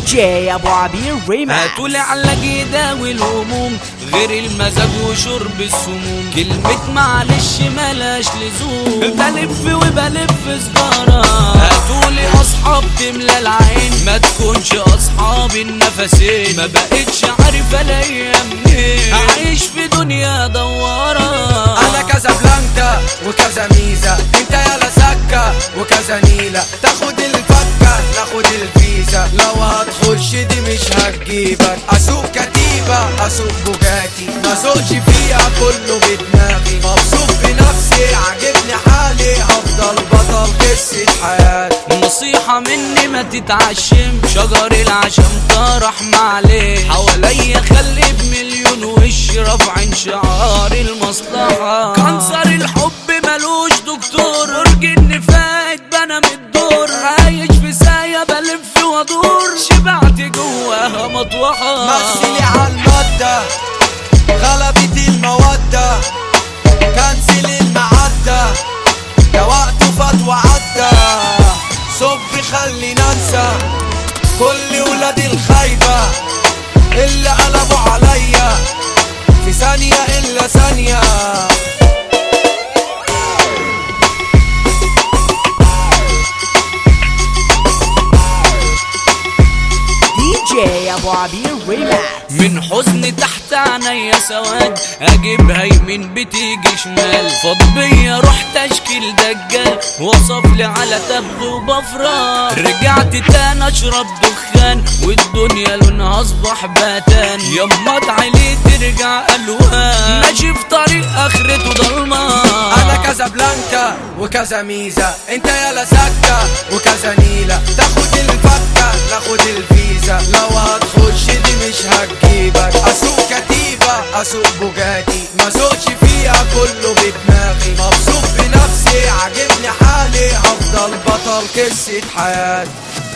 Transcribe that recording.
جي ابو عبير ريماكس. هاتولي على يداوي الهموم غير المزاج وشرب السموم، كلمة معلش ملاش لزوم، بلف وبلف سجارة. هاتولي اصحاب تملى العين، ما تكونش اصحاب النفسين، ما بقتش عارف الاقيها منين، عايش في دنيا دوارة. انا كازابلانكا وكذا ميزة، انت يالا سكة وكذا نيلة، تاخد الفكة ناخد الفيزا، لو هتخش دي مش هتجيبك. اسوق كتيبة اسوق بوجاتي، ما سوقش فيها كله بدماغي، مبسوط بنفسي عاجبني حالي، هفضل بطل قصة حياتي. نصيحة مني ما تتعشم، شجر العشم طرح معليه، حواليا خلي بمليون وش رافعين شعار المصلحة. كانسر الحب ملوش دكتور، برج النفاق اتبنى من الدور، عايش في ساية بلف وادور، شبعت جواها مطوحة. مثلي عالمادة غلبت المودة، كنسل المعدة ده وقته فات وعدى، صب خلي ننسى كل ولادي الخايبة اللي قلبوا عليا في ثانية إلا ثانية. جي ابو عبير ريماكس. من حزن تحت عينيا سواد، اجيبها يمين بتيجي شمال، فضبية رحت اشكيل دجال، وصف لي على تبغ وبفران، رجعت تاني اشرب دخان، والدنيا لونها اصبح باتان، يمض عليه ترجع الوان، ماشي في طريق اخرته ضلمة. انا كازابلانكا وكذا ميزة، انت يالا سكة وكذا نيلة، تاخد الفكة ناخد الفيزا، لو هتخش دي مش هتجيبك. اسوق كتيبة اسوق بوجاتي، ما سوقش فيها كله بدماغي، مبسوط بنفسي عاجبني حالي، هفضل بطل قصة حياتي.